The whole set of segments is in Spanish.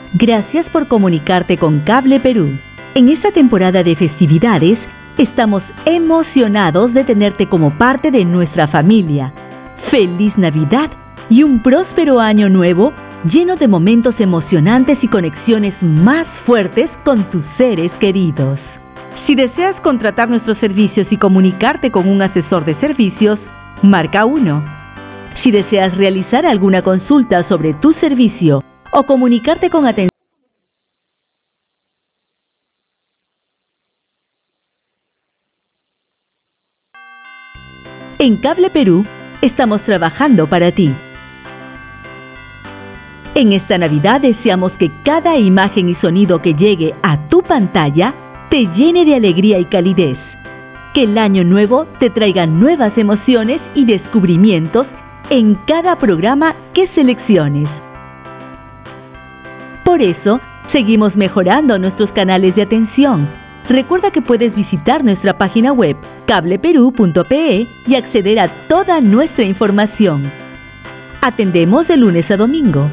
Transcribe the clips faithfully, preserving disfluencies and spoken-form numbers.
Gracias por comunicarte con Cable Perú. En esta temporada de festividades, estamos emocionados de tenerte como parte de nuestra familia. ¡Feliz Navidad y un próspero año nuevo lleno de momentos emocionantes y conexiones más fuertes con tus seres queridos! Si deseas contratar nuestros servicios y comunicarte con un asesor de servicios, marca uno. Si deseas realizar alguna consulta sobre tu servicio o comunicarte con atención, en Cable Perú estamos trabajando para ti. En esta Navidad deseamos que cada imagen y sonido que llegue a tu pantalla te llene de alegría y calidez. Que el año nuevo te traiga nuevas emociones y descubrimientos en cada programa que selecciones. Por eso, seguimos mejorando nuestros canales de atención. Recuerda que puedes visitar nuestra página web cable perú punto pe y acceder a toda nuestra información. Atendemos de lunes a domingo.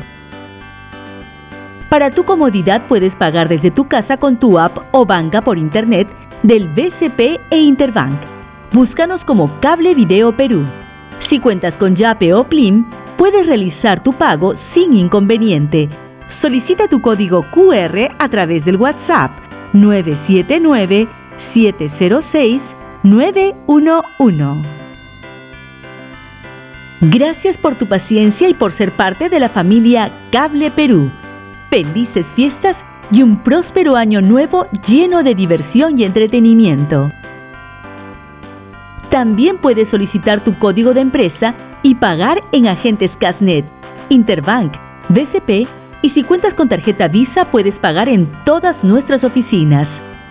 Para tu comodidad puedes pagar desde tu casa con tu app o banca por internet del B C P e Interbank. Búscanos como Cable Video Perú. Si cuentas con Yape o Plim, puedes realizar tu pago sin inconveniente. Solicita tu código cu erre a través del WhatsApp nueve siete nueve, siete cero seis, nueve uno uno. Gracias por tu paciencia y por ser parte de la familia Cable Perú. Felices fiestas y un próspero año nuevo lleno de diversión y entretenimiento. También puedes solicitar tu código de empresa y pagar en agentes Casnet, Interbank, B C P, y si cuentas con tarjeta Visa puedes pagar en todas nuestras oficinas.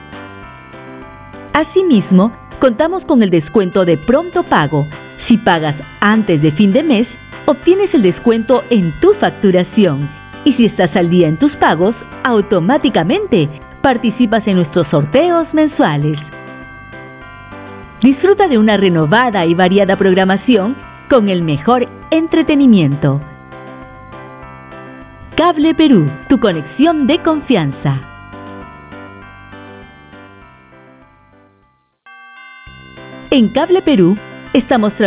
Asimismo, contamos con el descuento de pronto pago. Si pagas antes de fin de mes, obtienes el descuento en tu facturación. Y si estás al día en tus pagos, automáticamente participas en nuestros sorteos mensuales. Disfruta de una renovada y variada programación con el mejor entretenimiento. Cable Perú, tu conexión de confianza. En Cable Perú estamos trabajando